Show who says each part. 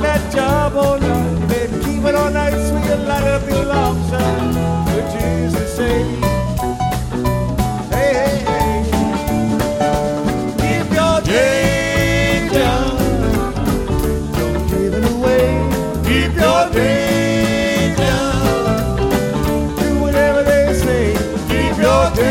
Speaker 1: that job all night, baby, keep it all night sweet and light up your lamp shine. With Jesus say, hey, hey, hey, keep your day done, don't give it away. Keep your day done.